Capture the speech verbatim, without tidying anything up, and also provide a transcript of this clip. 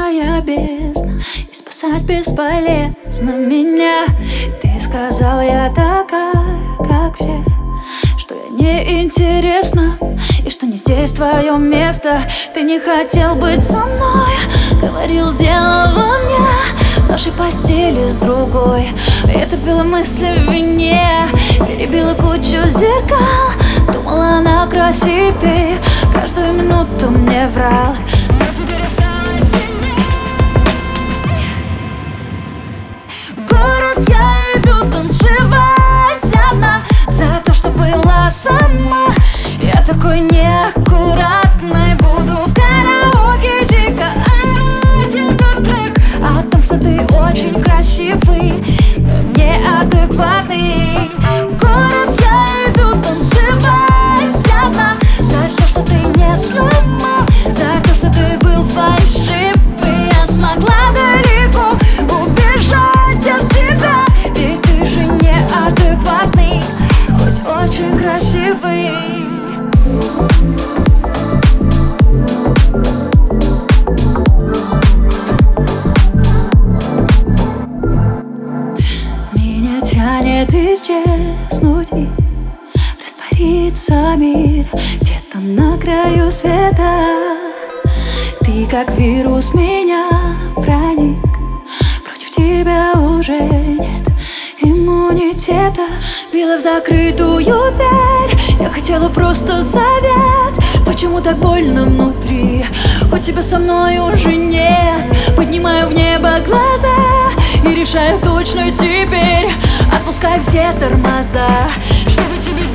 моя бездна, и спасать бесполезно меня. Ты сказал, я такая, как все, что я неинтересна, и что не здесь твое место. Ты не хотел быть со мной, говорил, дело во мне, в нашей постели с другой. Я топила мысли в вине, перебила кучу зеркал, думала, она красивее, каждую минуту мне врал. Но теперь осталось сильнее. В город я иду танцевать одна, за то, что была сама. Я такой неаккуратной, буду в караоке дико орать этот трек о том, что ты очень красивый, но неадекватный. В город я иду танцевать одна, за все, что ты мне сломал, за то, что ты был фальшивый. Я смогла далеко убежать от тебя, ведь ты же неадекватный, хоть очень красивый. Меня тянет исчезнуть и раствориться мир где-то на краю света. Ты как вирус меня проник, против тебя уже нет иммунитета. Била в закрытую дверь, я хотела просто совет. Почему так больно внутри, хоть тебя со мной уже нет? Поднимаю в небо глаза и решаю точно теперь, отпускай все тормоза, чтобы тебе